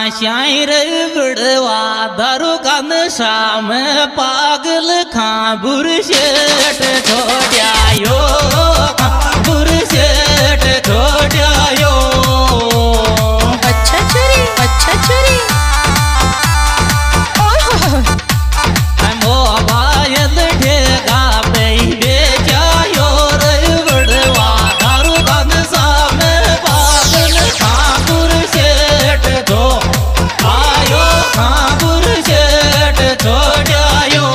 शायर बड़वा दारू का नशा में पागल खां बुरशेट छोड़ायो बुरशेट छोड़ायो। अच्छा चोरी मोबाइल ठेगा पे बेचायो रे बड़वा दारू का नशा में पागल खां बुरशेट छो आयो खां बुरशेट छोड़ायो।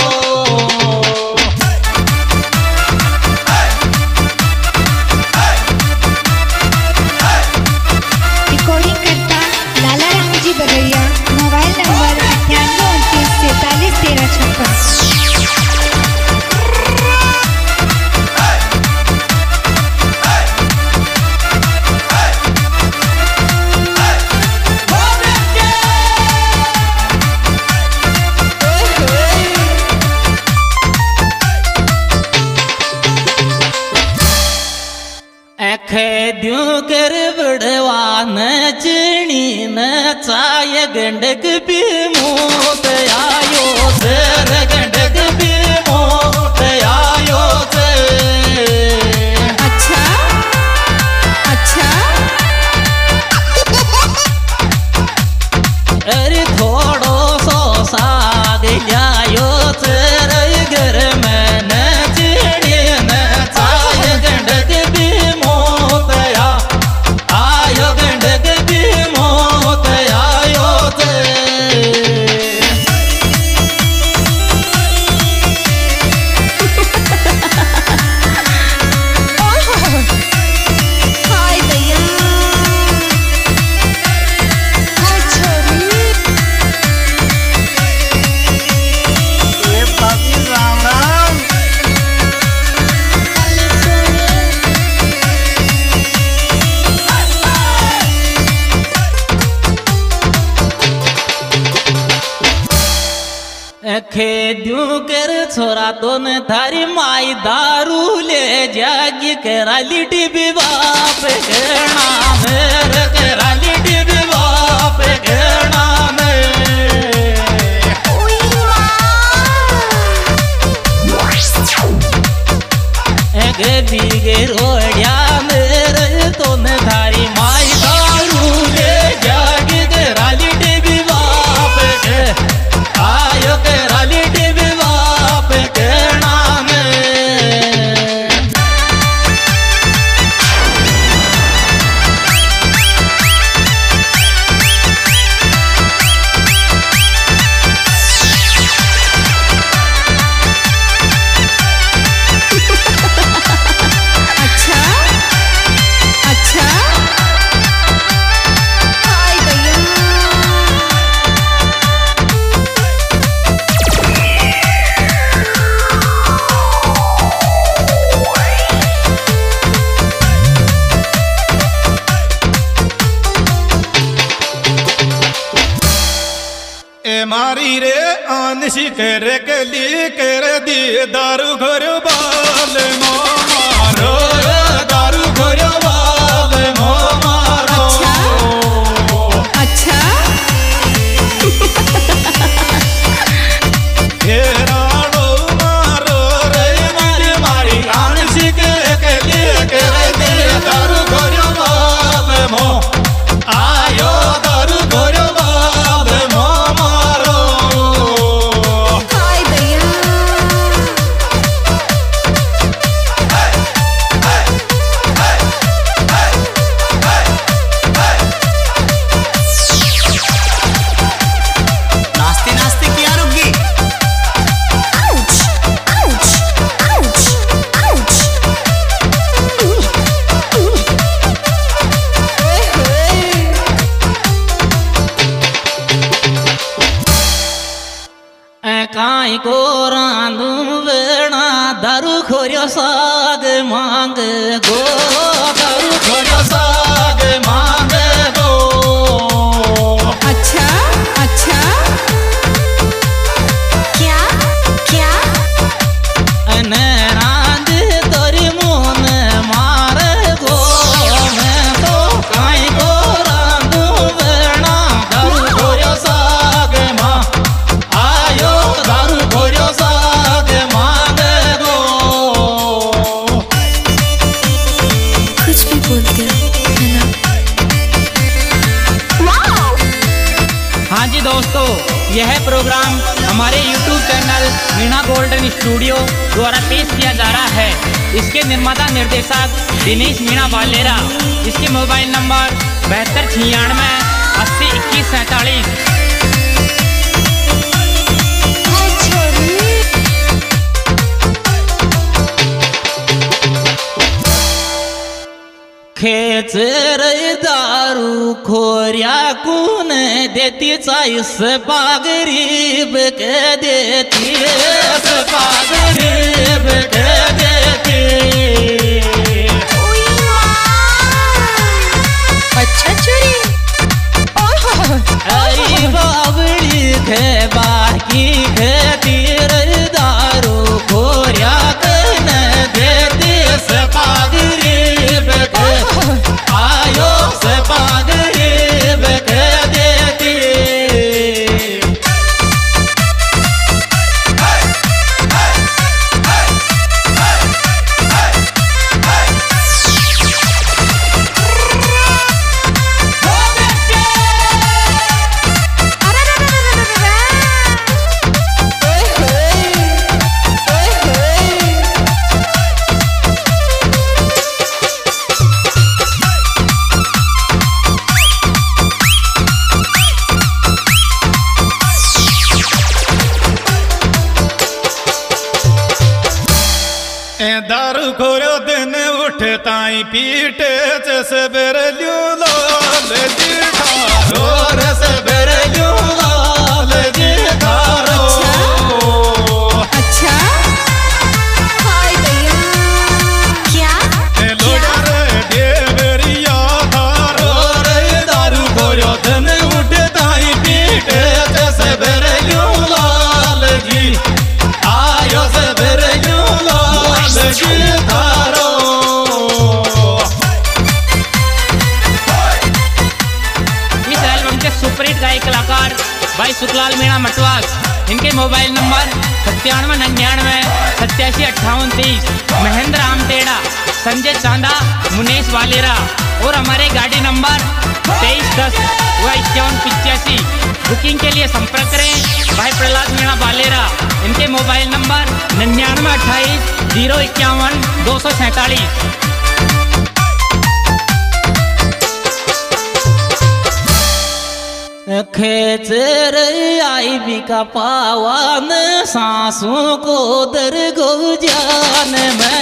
रिकॉर्डिंग करता लाला रामजी बगैया, मोबाइल नंबर 9829 खेद्यू कर बड़वा नचनी नचाय गंडक भी मोत आयो सर गंडक भी मोत आयो से। अच्छा अरे थोड़ो सो साग जायो सर घर में नचनी नचाय गंडक भी मोत आयो गंडक भी मोत आयो से। हाय भैया हाय छोरी ये भाभी राम राम। खेद्यू कर छोरा तो न थारी माई दारू ले जागी कराली टिबी बाप घेना मेरे कराली टिबी बाप घेना गे बीगे रोड़िया मेरे तो न थारी माई दारू ले जागी कराली टिबी बाप घे आयो कराली टिबी बाप घेना अच्छा हाय भैया ए मारी रे आनशी कर कली कर दी दारू घर बाल मो मारो दारू घर बाल मो मारो। अच्छा हे राणो मारो रे मारी मारी आनशी कर कली कर दी दारू घर बाल मो आयो दारू घर बाल मो मारो। हाय भैया नाचते नाचते क्या रुक गई? काई को रांधू वेणा दारू खोरियो साग मांग गो दारू खोरियो साग मांग गो। अच्छा क्या अने रांध तोरी मुन मार गो मैं तो काई को रांधू वेणा दारू मीणा गोल्डन स्टूडियो द्वारा पेश किया जा रहा है। इसके निर्माता निर्देशक दिनेश मीणा वालेरा। इसके मोबाइल नंबर 7296 80 21 47। खेचर दारू खोऱ्या कून देती चाईस पागरीब के देती पागरीब के देती। अच्छा चोरी अरे बाबड़ी खे बाकी खेतीर दारू खोऱ्या कून देती पागरीब के आयो से पागरीब के देती। दारू खोरो दिन उठे ताई पीटे से बेरल्यू लाल जी खारो रे से बेरल्यू लाल जी खारो। अच्छा हाय भैया क्या लोडर देवरिया धारो रे दारू खोरो दिन उठे ताई पीटे से बेरल्यू लाल जी आयो से बेरल्यू लाल जी धारो। इस एल्बम के सुपरहिट गायक कलाकार भाई सुखलाल मीणा मटवास। इनके मोबाइल नंबर 9799 87 58 30। महेंद्र आमटेड़ा, संजय चांदा, मुनेश वालेरा और हमारे गाड़ी नंबर 2310 व 5185। बुकिंग के लिए संपर्क करें भाई प्रहलाद मीणा वालेरा। इनके मोबाइल नंबर 9928 051 247। खेचर आई भी का पावन सांसों को दर गो जान में